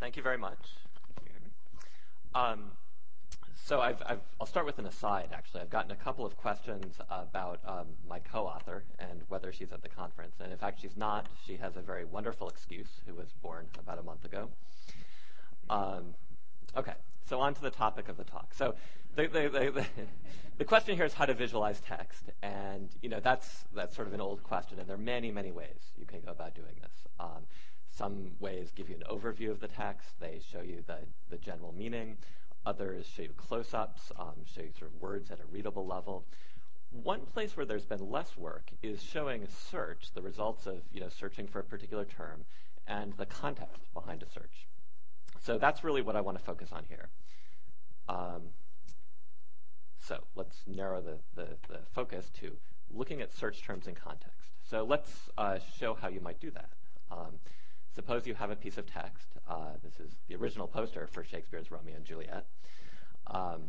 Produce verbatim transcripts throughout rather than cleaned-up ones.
thank you very much. Um, so I've, I've, I'll start with an aside, actually. I've gotten a couple of questions about um, my co-author and whether she's at the conference. And in fact, she's not. She has a very wonderful excuse, who was born about a month ago. Um, okay, so on to the topic of the talk. So the, the, the, the, the question here is how to visualize text. And you know that's, that's sort of an old question, and there are many, many ways you can go about doing this. Um, Some ways give you an overview of the text. They show you the, the general meaning. Others show you close-ups, um, show you sort of words at a readable level. One place where there's been less work is showing search, the results of you know searching for a particular term, and the context behind a search. So that's really what I want to focus on here. Um, so let's narrow the, the, the focus to looking at search terms in context. So let's uh, show how you might do that. Um, Suppose you have a piece of text. Uh, this is the original poster for Shakespeare's Romeo and Juliet. Um,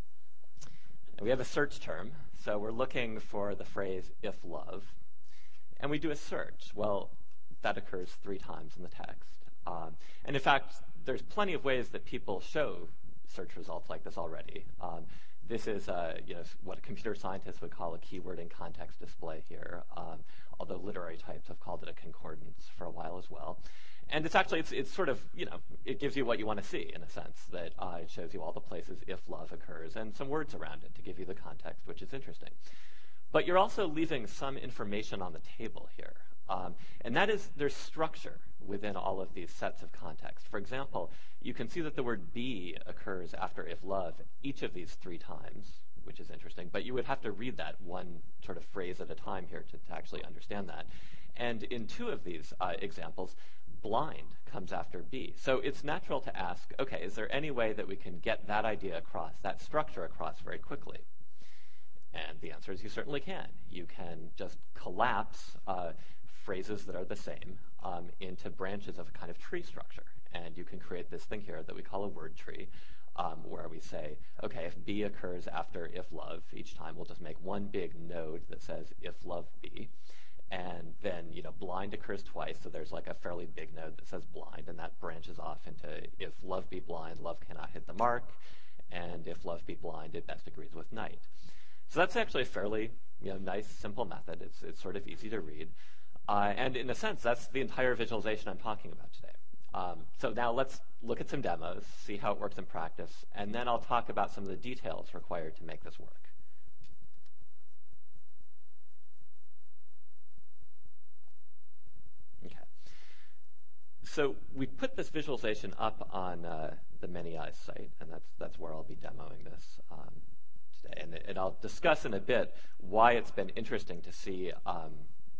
and we have a search term. So we're looking for the phrase, if love. And we do a search. Well, that occurs three times in the text. Um, and in fact, there's plenty of ways that people show search results like this already. Um, This is uh, you know, what a computer scientist would call a keyword in context display here, um, although literary types have called it a concordance for a while as well. And it's actually, it's, it's sort of, you know, it gives you what you want to see in a sense, that uh, it shows you all the places if love occurs and some words around it to give you the context, which is interesting. But you're also leaving some information on the table here. Um, and that is, there's structure within all of these sets of context. For example, you can see that the word be occurs after if love each of these three times, which is interesting. But you would have to read that one sort of phrase at a time here to, to actually understand that. And in two of these uh, examples, blind comes after be. So it's natural to ask, okay, is there any way that we can get that idea across, that structure across very quickly? And the answer is you certainly can. You can just collapse uh, phrases that are the same um, into branches of a kind of tree structure. And you can create this thing here that we call a word tree, um, where we say, okay, if be occurs after if love, each time we'll just make one big node that says if love be. And then, you know, blind occurs twice, so there's like a fairly big node that says blind, and that branches off into if love be blind, love cannot hit the mark, and if love be blind, it best agrees with night. So that's actually a fairly, you know, nice, simple method. It's, it's sort of easy to read. Uh, and in a sense, that's the entire visualization I'm talking about today. Um, so now let's look at some demos, see how it works in practice, and then I'll talk about some of the details required to make this work. Okay. So we put this visualization up on uh, the Many Eyes site, and that's, that's where I'll be demoing this um, today. And, and I'll discuss in a bit why it's been interesting to see um,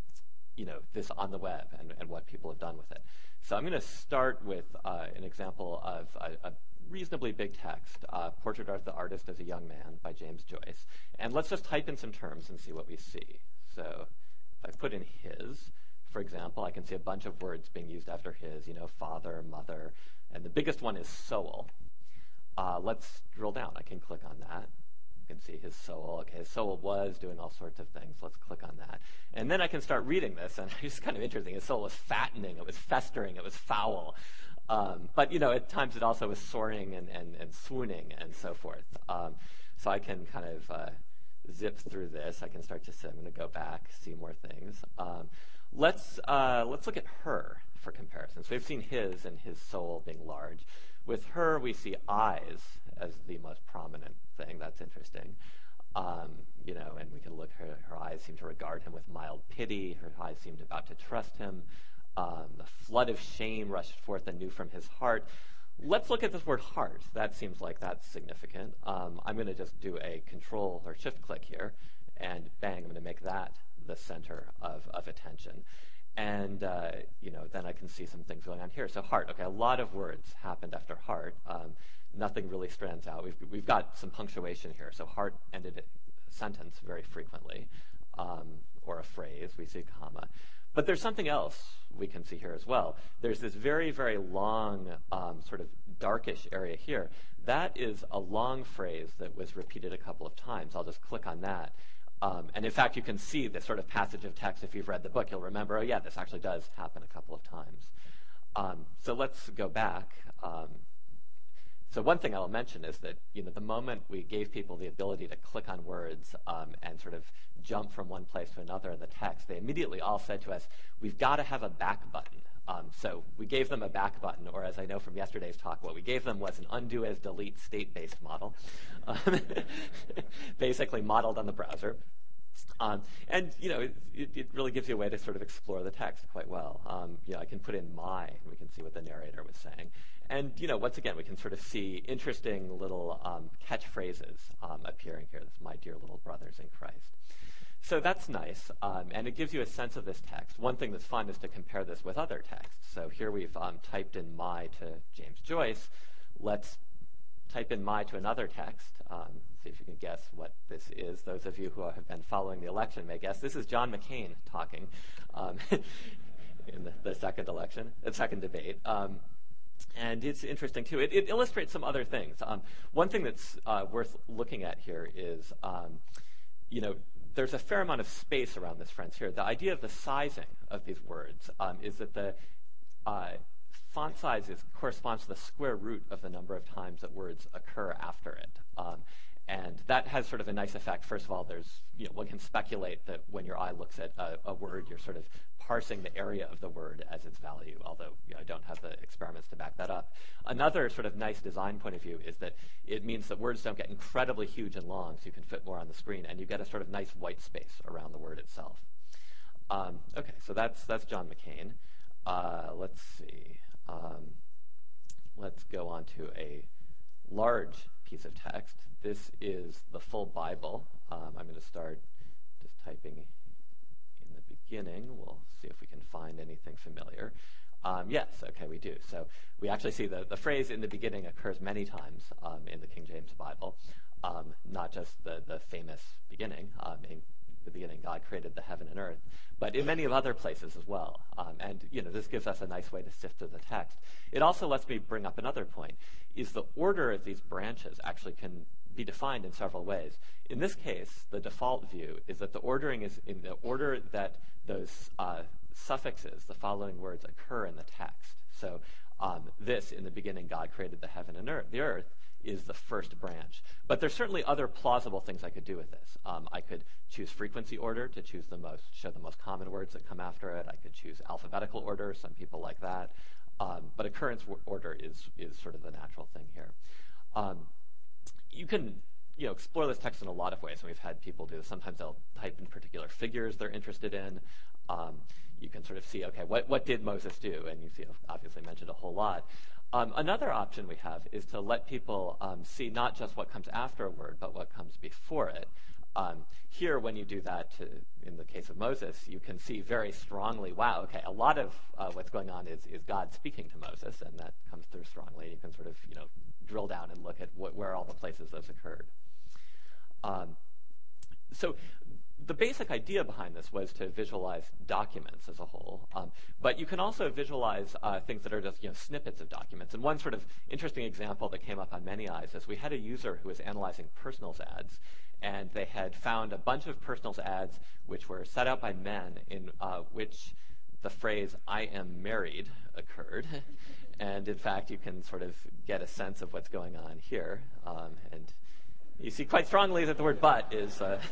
you know, this on the web and, and what people have done with it. So I'm going to start with uh, an example of a, a reasonably big text, uh, Portrait of the Artist as a Young Man by James Joyce. And let's just type in some terms and see what we see. So if I put in his, for example, I can see a bunch of words being used after his, you know, father, mother, and the biggest one is soul. Uh, let's drill down. I can click on that. You can see his soul. Okay, his soul was doing all sorts of things. Let's click on that. And then I can start reading this, and it's kind of interesting. His soul was fattening. It was festering. It was foul. Um, but, you know, at times it also was soaring and, and, and swooning and so forth. Um, so I can kind of uh, zip through this. I can start to say, I'm going to go back, see more things. Um, let's, uh, let's look at her for comparison. So we've seen his and his soul being large. With her, we see eyes as the most prominent thing. That's interesting. Um, you know, and we can look, her, her eyes seem to regard him with mild pity. Her eyes seemed about to trust him. Um, the flood of shame rushed forth anew from his heart. Let's look at this word heart. That seems like that's significant. Um, I'm going to just do a control or shift click here, and bang, I'm going to make that the center of, of attention. And, uh, you know, then I can see some things going on here. So heart, okay, a lot of words happened after heart. Um, nothing really stands out. We've, we've got some punctuation here. So heart ended a sentence very frequently, um, or a phrase. We see comma. But there's something else we can see here as well. There's this very, very long um, sort of darkish area here. That is a long phrase that was repeated a couple of times. I'll just click on that. Um, and in fact, you can see this sort of passage of text. If you've read the book, you'll remember, oh yeah, this actually does happen a couple of times. Um, so let's go back. Um, so one thing I'll mention is that, you know, the moment we gave people the ability to click on words um, and sort of jump from one place to another in the text, they immediately all said to us, we've got to have a back button. Um, so we gave them a back button, or as I know from yesterday's talk, what we gave them was an undo as delete state-based model, um, basically modeled on the browser. Um, and, you know, it, it really gives you a way to sort of explore the text quite well. Um, you know, I can put in my, and we can see what the narrator was saying. And, you know, once again, we can sort of see interesting little um, catchphrases um, appearing here. This, my dear little brothers in Christ. So that's nice, um, and it gives you a sense of this text. One thing that's fun is to compare this with other texts. So here we've um, typed in my to James Joyce. Let's type in my to another text. Um, see if you can guess what this is. Those of you who have been following the election may guess. This is John McCain talking um, in the, the second election, the second debate. Um, and it's interesting, too. It, it illustrates some other things. Um, one thing that's uh, worth looking at here is, um, you know, there's a fair amount of space around this friends here. The idea of the sizing of these words um, is that the uh, font size is, corresponds to the square root of the number of times that words occur after it. Um, and that has sort of a nice effect. First of all, there's, you know, one can speculate that when your eye looks at a, a word, you're sort of parsing the area of the word as its value, although, you know, I don't have the experiments to back that up. Another sort of nice design point of view is that it means that words don't get incredibly huge and long, so you can fit more on the screen, and you get a sort of nice white space around the word itself. Um, okay, so that's, that's John McCain. Uh, let's see. Um, let's go on to a large piece of text. This is the full Bible. Um, I'm going to start just typing in the beginning. We'll see if we can find anything familiar. Um, yes, okay, we do. So we actually see the, the phrase in the beginning occurs many times um, in the King James Bible, um, not just the, the famous beginning. Um, in the beginning, God created the heaven and earth, but in many of other places as well. Um, and, you know, this gives us a nice way to sift through the text. It also lets me bring up another point, is the order of these branches actually can be defined in several ways. In this case, the default view is that the ordering is in the order that those uh, suffixes, the following words, occur in the text. So um, this, in the beginning, God created the heaven and earth, the earth, is the first branch. But there's certainly other plausible things I could do with this. Um, I could choose frequency order to choose the most, show the most common words that come after it. I could choose alphabetical order. Some people like that. Um, but occurrence order is, is sort of the natural thing here. Um, you can, you know, explore this text in a lot of ways, and we've had people do this. Sometimes they'll type in particular figures they're interested in. Um, you can sort of see, okay, what, what did Moses do? And you see, I've obviously mentioned a whole lot. Um, another option we have is to let people um, see not just what comes after a word, but what comes before it. Um, here, when you do that, to, in the case of Moses, you can see very strongly, wow, okay, a lot of uh, what's going on is, is God speaking to Moses, and that comes through strongly. You can sort of, you know, drill down and look at what, where all the places those occurred. Um, so the basic idea behind this was to visualize documents as a whole, um, but you can also visualize uh, things that are just, you know, snippets of documents. And one sort of interesting example that came up on many eyes is we had a user who was analyzing personals ads, and they had found a bunch of personals ads which were set out by men in uh, which the phrase "I am married" occurred. And in fact, you can sort of get a sense of what's going on here. Um, and you see quite strongly that the word "but" is, uh,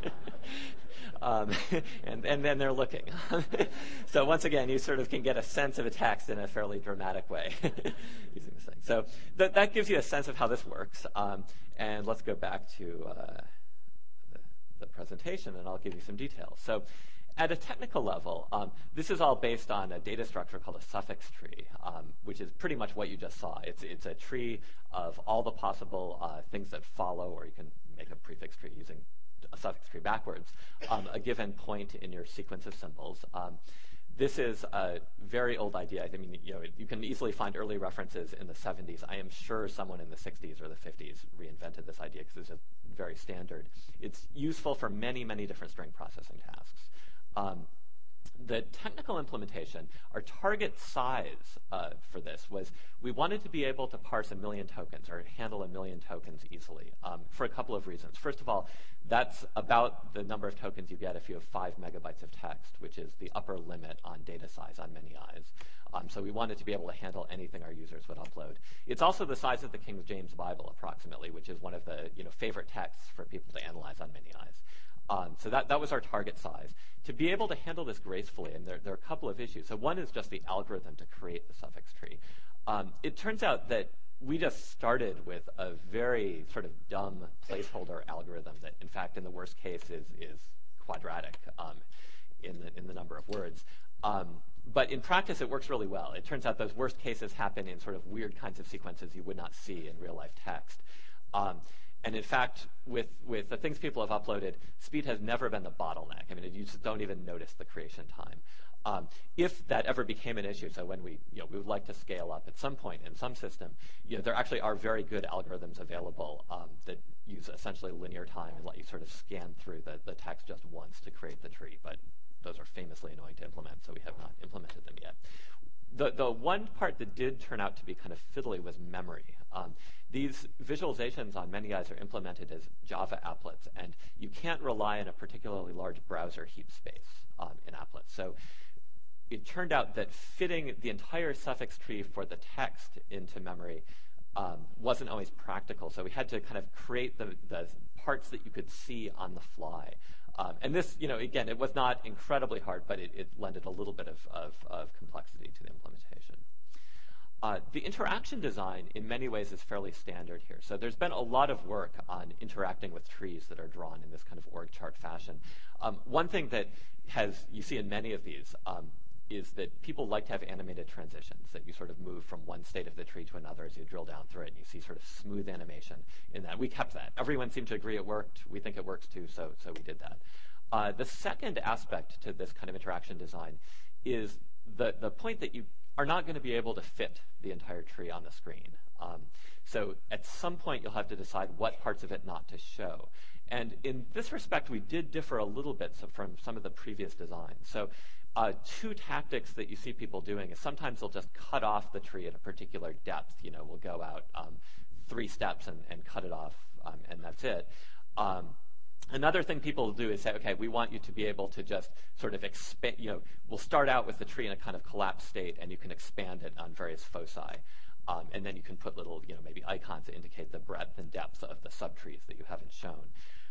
um, and, and then they're looking. So once again, you sort of can get a sense of a text in a fairly dramatic way using this thing. So th- that gives you a sense of how this works. Um, and let's go back to uh, the, the presentation, and I'll give you some details. So at a technical level, um, this is all based on a data structure called a suffix tree, um, which is pretty much what you just saw. It's, it's a tree of all the possible uh, things that follow, or you can make a prefix tree using a suffix tree backwards, um, a given point in your sequence of symbols. Um, this is a very old idea. I mean, you know, you can easily find early references in the seventies. I am sure someone in the sixties or the fifties reinvented this idea because it's very standard. It's useful for many, many different string processing tasks. Um, the technical implementation, our target size uh, for this was we wanted to be able to parse a million tokens or handle a million tokens easily um, for a couple of reasons. First of all, that's about the number of tokens you get if you have five megabytes of text, which is the upper limit on data size on many eyes. Um, so we wanted to be able to handle anything our users would upload. It's also the size of the King James Bible, approximately, which is one of the you know, favorite texts for people to analyze on many eyes. Um, so that, that was our target size. To be able to handle this gracefully, and there, there are a couple of issues. So one is just the algorithm to create the suffix tree. Um, it turns out that we just started with a very sort of dumb placeholder algorithm that, in fact, in the worst case, is, is quadratic um, in, the, in the number of words. Um, but in practice, it works really well. It turns out those worst cases happen in sort of weird kinds of sequences you would not see in real-life text. Um, And in fact, with, with the things people have uploaded, speed has never been the bottleneck. I mean, you just don't even notice the creation time. Um, if that ever became an issue, so when we, you know, we would like to scale up at some point in some system, you know, there actually are very good algorithms available um, that use essentially linear time and let you sort of scan through the, the text just once to create the tree. But those are famously annoying to implement, so we have not implemented them yet. The, the one part that did turn out to be kind of fiddly was memory. Um, these visualizations on many eyes are implemented as Java applets, and you can't rely on a particularly large browser heap space um, in applets. So it turned out that fitting the entire suffix tree for the text into memory um, wasn't always practical. So we had to kind of create the, the parts that you could see on the fly. Um, and this, you know, again, it was not incredibly hard, but it, it lended a little bit of, of, of complexity to the implementation. Uh, the interaction design, in many ways, is fairly standard here. So there's been a lot of work on interacting with trees that are drawn in this kind of org chart fashion. Um, one thing that has you see in many of these um, is that people like to have animated transitions, that you sort of move from one state of the tree to another as you drill down through it, and you see sort of smooth animation in that. We kept that. Everyone seemed to agree it worked. We think it works too, so, so we did that. Uh, the second aspect to this kind of interaction design is the, the point that you are not going to be able to fit the entire tree on the screen. Um, so at some point, you'll have to decide what parts of it not to show. And in this respect, we did differ a little bit from some of the previous designs. So uh, two tactics that you see people doing is sometimes they'll just cut off the tree at a particular depth. You know, we'll go out um, three steps and, and cut it off, um, and that's it. Um, Another thing people will do is say, okay, we want you to be able to just sort of expand, you know, we'll start out with the tree in a kind of collapsed state, and you can expand it on various foci. Um, and then you can put little, you know, maybe icons that indicate the breadth and depth of the subtrees that you haven't shown.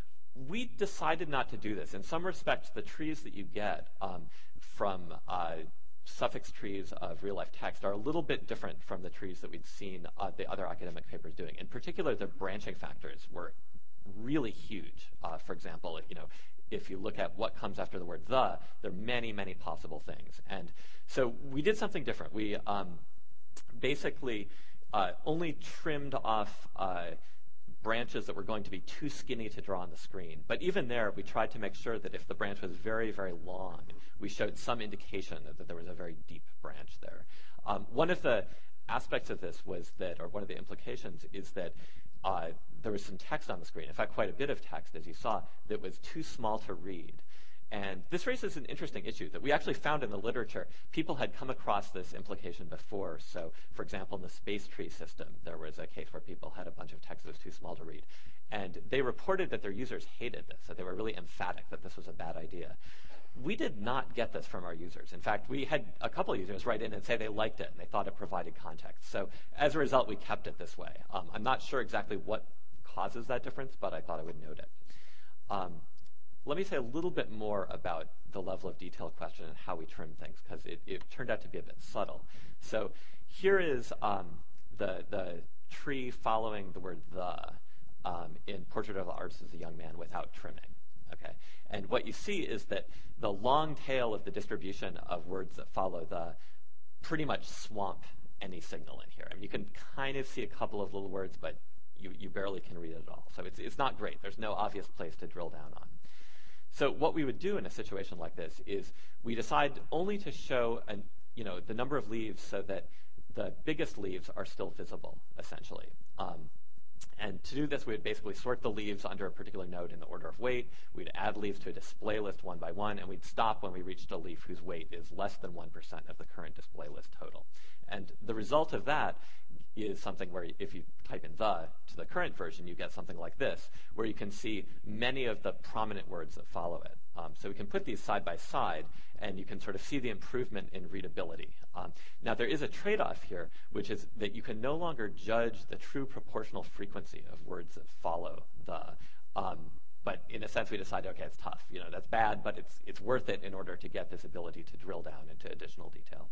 We decided not to do this. In some respects, the trees that you get um, from uh, suffix trees of real-life text are a little bit different from the trees that we'd seen uh, the other academic papers doing. In particular, the branching factors were really huge. Uh, for example, you know, if you look at what comes after the word the, there are many, many possible things. And so we did something different. We um, basically uh, only trimmed off uh, branches that were going to be too skinny to draw on the screen. But even there, we tried to make sure that if the branch was very, very long, we showed some indication that, that there was a very deep branch there. Um, one of the aspects of this was that, or one of the implications is that uh, there was some text on the screen, in fact, quite a bit of text, as you saw, that was too small to read. And this raises an interesting issue that we actually found in the literature. People had come across this implication before. So, for example, in the space tree system, there was a case where people had a bunch of text that was too small to read. And they reported that their users hated this, that they were really emphatic that this was a bad idea. We did not get this from our users. In fact, we had a couple of users write in and say they liked it and they thought it provided context. So as a result, we kept it this way. Um, I'm not sure exactly what causes that difference, but I thought I would note it. Um, let me say a little bit more about the level of detail question and how we trim things, because it, it turned out to be a bit subtle. So here is um, the, the tree following the word the um, in Portrait of the Artist as a Young Man without trimming. Okay, and what you see is that the long tail of the distribution of words that follow the pretty much swamp any signal in here. I mean, you can kind of see a couple of little words, but you, you barely can read it at all. So it's, it's not great. There's no obvious place to drill down on. So what we would do in a situation like this is we decide only to show an, you know, the number of leaves so that the biggest leaves are still visible, essentially. Um, And to do this, we would basically sort the leaves under a particular node in the order of weight. We'd add leaves to a display list one by one, and we'd stop when we reached a leaf whose weight is less than one percent of the current display list total. And the result of that is something where if you type in the to the current version, you get something like this, where you can see many of the prominent words that follow it. Um, so we can put these side by side, and you can sort of see the improvement in readability. Um, now, there is a trade-off here, which is that you can no longer judge the true proportional frequency of words that follow the. Um, but in a sense, we decided, okay, it's tough. You know, that's bad, but it's it's worth it in order to get this ability to drill down into additional detail.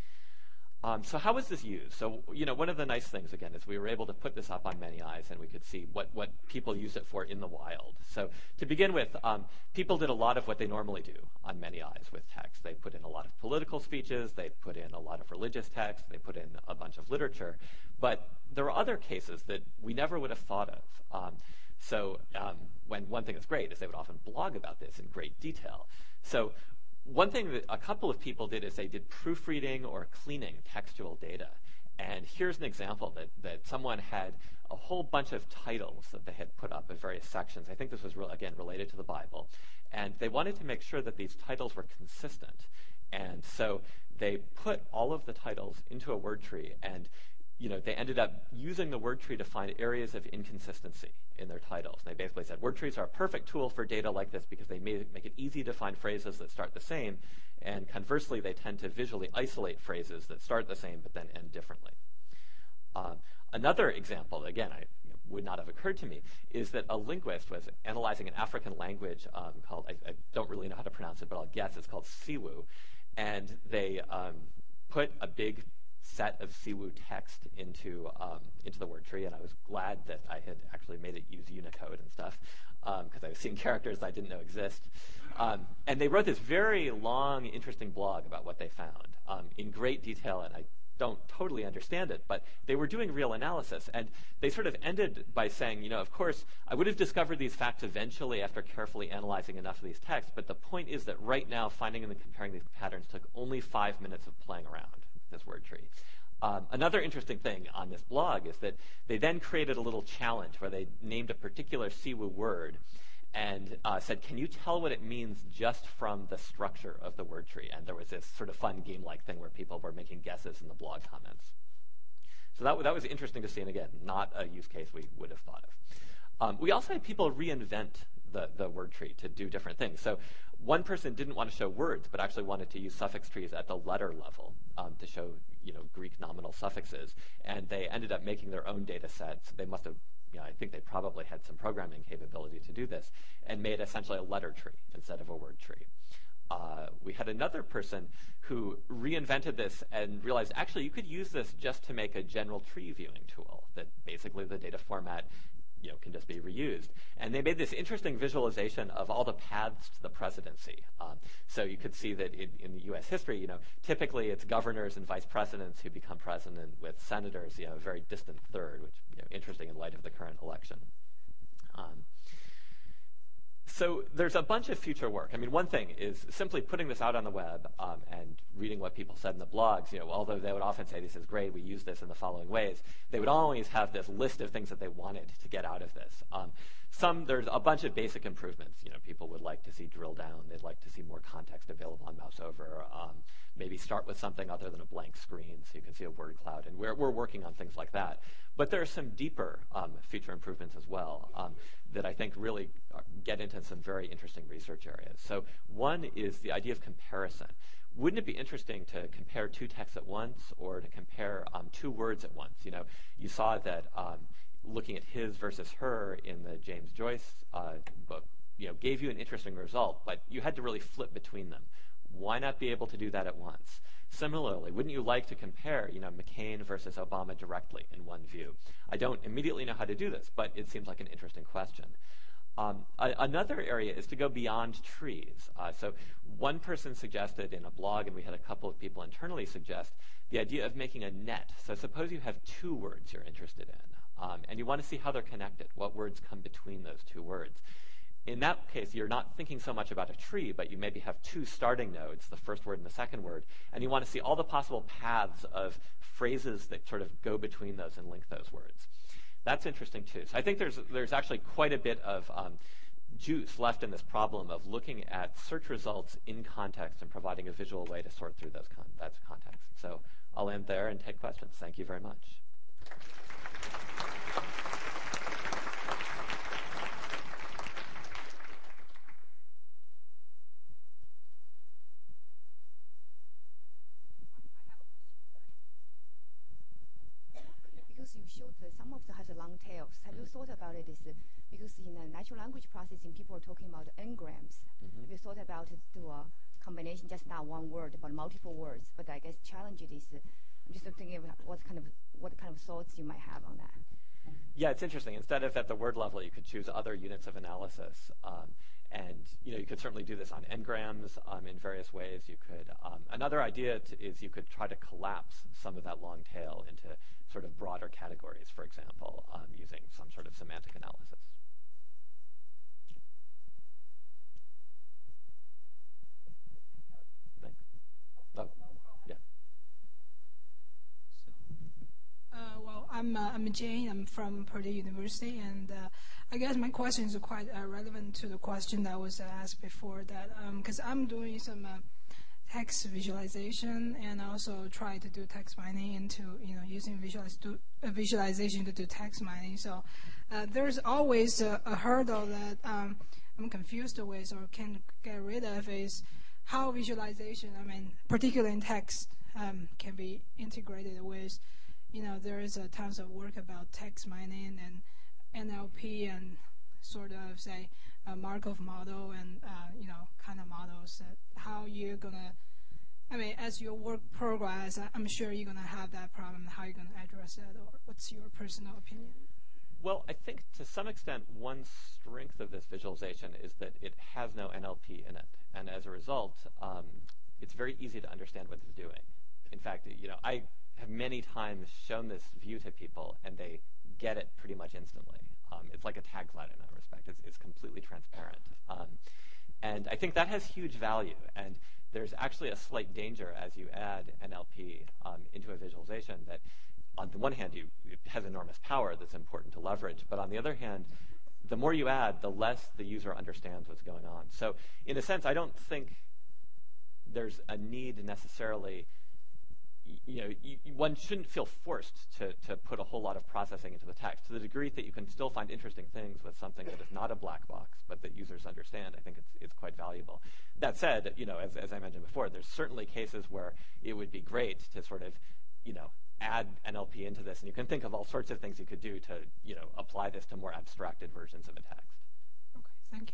Um, so how was this used? So, you know, one of the nice things, again, is we were able to put this up on Many Eyes, and we could see what, what people use it for in the wild. So to begin with, um, people did a lot of what they normally do on Many Eyes with text. They put in a lot of political speeches. They put in a lot of religious text. They put in a bunch of literature. But there are other cases that we never would have thought of. Um, so um, when one thing that's great is they would often blog about this in great detail. So one thing that a couple of people did is they did proofreading or cleaning textual data. And here's an example that, that someone had a whole bunch of titles that they had put up in various sections. I think this was, re- again, related to the Bible. And they wanted to make sure that these titles were consistent. And so they put all of the titles into a word tree, and you know, they ended up using the word tree to find areas of inconsistency in their titles. They basically said word trees are a perfect tool for data like this because they make it easy to find phrases that start the same, and conversely, they tend to visually isolate phrases that start the same but then end differently. Uh, another example, again, I, you know, would not have occurred to me, is that a linguist was analyzing an African language um, called, I, I don't really know how to pronounce it, but I'll guess it's called Siwu, and they um, put a big set of Siwu text into um, into the word tree, and I was glad that I had actually made it use Unicode and stuff, because um, I was seeing characters I didn't know exist. Um, and they wrote this very long, interesting blog about what they found um, in great detail, and I don't totally understand it, but they were doing real analysis, and they sort of ended by saying, you know, of course, I would have discovered these facts eventually after carefully analyzing enough of these texts, but the point is that right now, finding and comparing these patterns took only five minutes of playing around this word tree. Um, another interesting thing on this blog is that they then created a little challenge where they named a particular Siwu word and uh, said, can you tell what it means just from the structure of the word tree? And there was this sort of fun game-like thing where people were making guesses in the blog comments. So that, that was interesting to see, and again, not a use case we would have thought of. Um, we also had people reinvent the, the word tree to do different things. So one person didn't want to show words, but actually wanted to use suffix trees at the letter level um, to show, you know, Greek nominal suffixes. And they ended up making their own data sets. They must have, you know, I think they probably had some programming capability to do this, and made essentially a letter tree instead of a word tree. Uh, we had another person who reinvented this and realized, actually, you could use this just to make a general tree viewing tool, that basically the data format, you know, can just be reused. And they made this interesting visualization of all the paths to the presidency. Um, so you could see that in, in the U S history, you know, typically it's governors and vice presidents who become president, with senators, you know, a very distant third, which, you know, interesting in light of the current election. Um, So there's a bunch of future work. I mean, one thing is simply putting this out on the web um, and reading what people said in the blogs. You know, although they would often say, this is great, we use this in the following ways, they would always have this list of things that they wanted to get out of this. Um, some, there's a bunch of basic improvements. You know, people would like to see drill down. They'd like to see more context available on mouse over. Um, maybe start with something other than a blank screen so you can see a word cloud. And we're, we're working on things like that. But there are some deeper um, feature improvements as well um, that I think really get into some very interesting research areas. So one is the idea of comparison. Wouldn't it be interesting to compare two texts at once, or to compare um, two words at once? You know, you saw that um, looking at his versus her in the James Joyce uh, book, you know, gave you an interesting result, but you had to really flip between them. Why not be able to do that at once? Similarly, wouldn't you like to compare, you know, McCain versus Obama directly in one view? I don't immediately know how to do this, but it seems like an interesting question. Um, a, another area is to go beyond trees. Uh, so one person suggested in a blog, and we had a couple of people internally suggest, the idea of making a net. So suppose you have two words you're interested in, um, and you want to see how they're connected, what words come between those two words. In that case, you're not thinking so much about a tree, but you maybe have two starting nodes, the first word and the second word, and you want to see all the possible paths of phrases that sort of go between those and link those words. That's interesting too. So I think there's there's actually quite a bit of um, juice left in this problem of looking at search results in context and providing a visual way to sort through those con that context. So I'll end there and take questions. Thank you very much. Because you showed that some of them has a long tails. Have you thought about it? Is because in the natural language processing, people are talking about n-grams. Mm-hmm. Have you thought about it to a combination, just not one word, but multiple words? But I guess challenge it is, I'm just thinking of what kind of what kind of thoughts you might have on that. Yeah, it's interesting. Instead of at the word level, you could choose other units of analysis. Um, and you know, you could certainly do this on n-grams um, in various ways. You could. Um, another idea to, is you could try to collapse some of that long tail into sort of broader categories, for example, um, using some sort of semantic analysis. Thanks. Oh, yeah. Uh, well, I'm uh, I'm Jane. I'm from Purdue University, and uh, I guess my question is quite uh, relevant to the question that was asked before. That because um, I'm doing some uh, text visualization and also try to do text mining into you know using visualiz do, uh, visualization to do text mining. So uh, there's always a, a hurdle that um, I'm confused with or can get rid of is how visualization. I mean, particularly in text, um, can be integrated with. You know, there is a tons of work about text mining and N L P and sort of, say, a Markov model and, uh, you know, kind of models that how you're going to, I mean, as your work progress, I'm sure you're going to have that problem. How you're going to address it, or what's your personal opinion? Well, I think to some extent, one strength of this visualization is that it has no N L P in it. And as a result, um, it's very easy to understand what it's doing. In fact, you know, I have many times shown this view to people, and they get it pretty much instantly. Um, it's like a tag cloud in that respect. It's, it's completely transparent. Um, and I think that has huge value. And there's actually a slight danger as you add N L P um, into a visualization that, on the one hand, you, it has enormous power that's important to leverage. But on the other hand, the more you add, the less the user understands what's going on. So in a sense, I don't think there's a need necessarily. You know, you, one shouldn't feel forced to, to put a whole lot of processing into the text. To the degree that you can still find interesting things with something that is not a black box, but that users understand, I think it's, it's quite valuable. That said, you know, as, as I mentioned before, there's certainly cases where it would be great to sort of, you know, add N L P into this, and you can think of all sorts of things you could do to, you know, apply this to more abstracted versions of a text. Okay, thank you.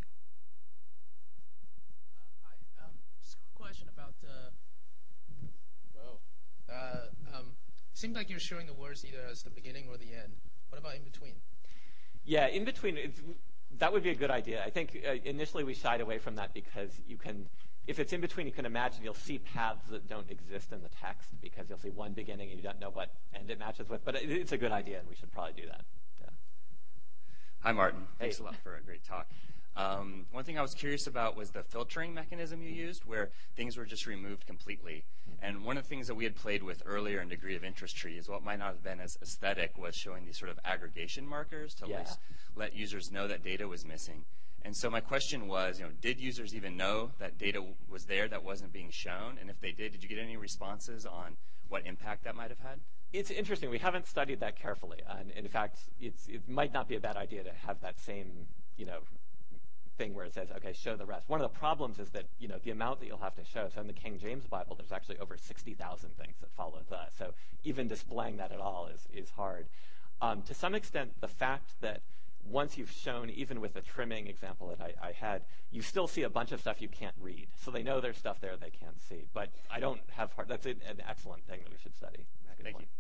Uh, hi, um, just a question about, uh, whoa. Uh, um, it seems like you're showing the words either as the beginning or the end. What about in between? Yeah, in between, it's, that would be a good idea. I think uh, initially we shied away from that because you can, if it's in between, you can imagine you'll see paths that don't exist in the text because you'll see one beginning and you don't know what end it matches with. But it, it's a good idea, and we should probably do that. Yeah. Hi, Martin. Hey. Thanks a lot for a great talk. Um, one thing I was curious about was the filtering mechanism you used, where things were just removed completely. And one of the things that we had played with earlier in degree of interest trees, what might not have been as aesthetic, was showing these sort of aggregation markers to yeah. let users know that data was missing. And so my question was, you know, did users even know that data was there that wasn't being shown? And if they did, did you get any responses on what impact that might have had? It's interesting. We haven't studied that carefully. And in fact, it's, it might not be a bad idea to have that same, you know, thing where it says, okay, show the rest. One of the problems is that, you know, the amount that you'll have to show. So in the King James Bible, there's actually over sixty thousand things that follow that. So even displaying that at all is, is hard. Um, to some extent, the fact that once you've shown, even with the trimming example that I, I had, you still see a bunch of stuff you can't read. So they know there's stuff there they can't see. But I don't have hard, that's an excellent thing that we should study. Thank you.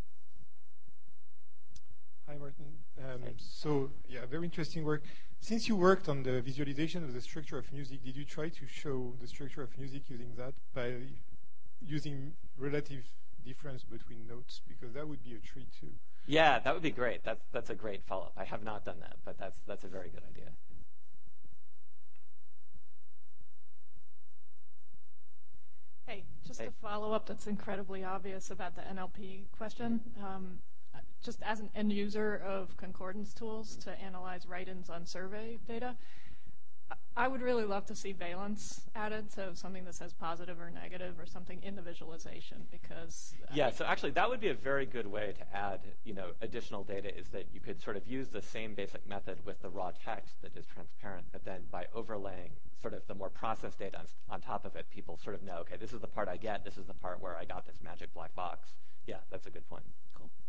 Hi, Martin. Um, Hey. so, yeah, very interesting work. Since you worked on the visualization of the structure of music, did you try to show the structure of music using that by using relative difference between notes? Because that would be a treat too. Yeah, that would be great. That's that's a great follow-up. I have not done that, but that's that's a very good idea. Hey, just Hey. a follow-up that's incredibly obvious about the N L P question. Um, just as an end user of concordance tools to analyze write-ins on survey data, I would really love to see valence added, so something that says positive or negative or something in the visualization, because yeah, so actually that would be a very good way to add, you know, additional data, is that you could sort of use the same basic method with the raw text that is transparent, but then by overlaying sort of the more processed data on, on top of it, people sort of know, okay, this is the part I get, this is the part where I got this magic black box. Yeah, that's a good point. Cool.